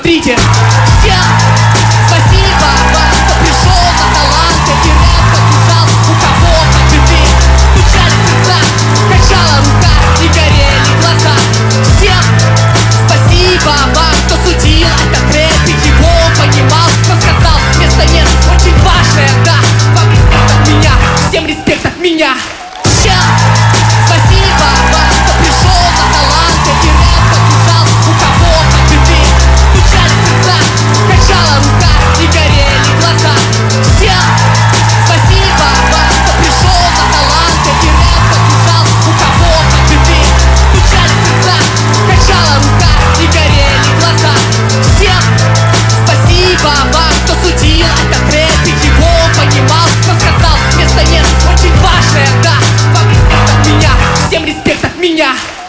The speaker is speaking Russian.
Смотрите, всем спасибо вам, кто пришел на таланты и рэп поддержал. У кого теперь стучали сердца, качала рука и горели глаза. Всем спасибо вам, кто судил этот рэп и его понимал, кто сказал, места нет, очень важное, да. Вам респект от меня, всем респект от меня. Всем спасибо вам, кто пришел на таланты и рэп поддержал. У кого теперь стучали сердца, качала рука и горели глаза. Всем спасибо вам, кто пришел на таланты и рэп поддержал. У кого теперь стучали сердца, качала рука и горели глаза. Всем спасибо вам, кто судил этот рэп и его понимал, кто сказал, места нет, очень важное, да. Вам респект от меня, всем респект от меня.